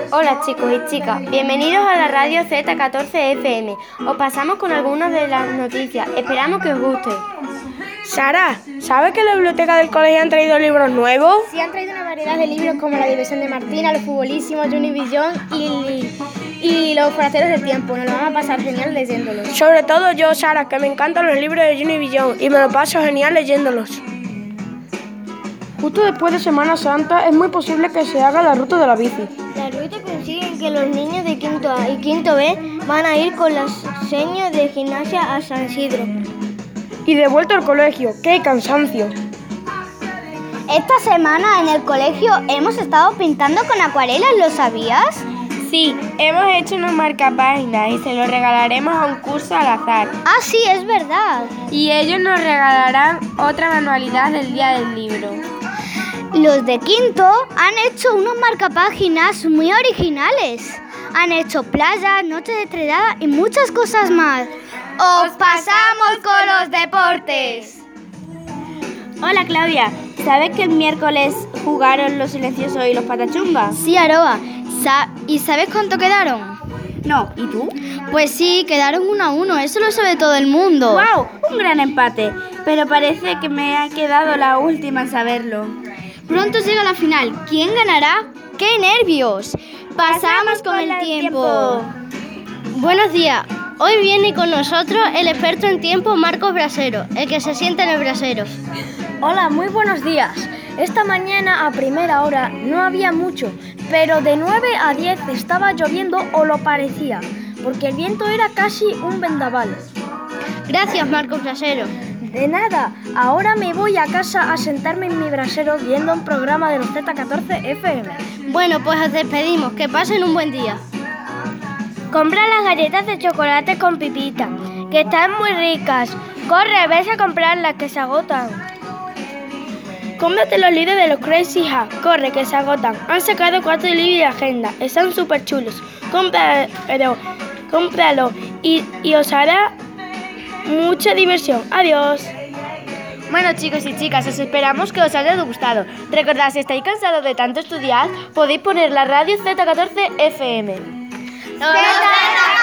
Hola chicos y chicas, bienvenidos a la radio Z14FM. Os pasamos con algunas de las noticias, esperamos que os guste. Sara, ¿sabes que en la biblioteca del colegio han traído libros nuevos? Sí, han traído una variedad de libros como La diversión de Martina, Los futbolísimos, Univision y Los forasteros del tiempo. Nos lo vamos a pasar genial leyéndolos. Sobre todo yo, Sara, que me encantan los libros de Univision y me lo paso genial leyéndolos. Justo después de Semana Santa es muy posible que se haga la ruta de la bici. La ruta consigue en que los niños de quinto A y quinto B van a ir con las señas de gimnasia a San Isidro. Y de vuelta al colegio, ¡qué cansancio! Esta semana en el colegio hemos estado pintando con acuarelas, ¿lo sabías? Sí, hemos hecho unos marcapáginas y se los regalaremos a un curso al azar. Ah, sí, es verdad. Y ellos nos regalarán otra manualidad del Día del Libro. Los de quinto han hecho unos marcapáginas muy originales. Han hecho playas, noches de estrellada y muchas cosas más. ¡Os pasamos con los deportes! Hola Claudia, ¿sabes que el miércoles jugaron los silenciosos y los patachungas? Sí, Aroa. ¿Y sabes cuánto quedaron? No, ¿y tú? Pues sí, quedaron 1-1, eso lo sabe todo el mundo. ¡Wow! Un gran empate, pero parece que me ha quedado la última en saberlo. Pronto llega la final. ¿Quién ganará? ¡Qué nervios! Pasamos con el tiempo. Buenos días. Hoy viene con nosotros el experto en tiempo Marcos Brasero, el que se sienta en el brasero. Hola, muy buenos días. Esta mañana a primera hora no había mucho, pero de 9 a 10 estaba lloviendo o lo parecía, porque el viento era casi un vendaval. Gracias, Marcos Brasero. De nada, ahora me voy a casa a sentarme en mi brasero viendo un programa de los Z14FM. Bueno, pues os despedimos. Que pasen un buen día. Compra las galletas de chocolate con pipita, que están muy ricas. Corre, ves a comprarlas, que se agotan. Cómprate los libros de los Crazy Hat. Corre, que se agotan. Han sacado 4 libros de agenda. Están súper chulos. Cómpralo y os hará mucha diversión. Adiós. Bueno chicos y chicas, os esperamos que os haya gustado. Recordad, si estáis cansados de tanto estudiar, podéis poner la radio Z14FM. ¡Z14!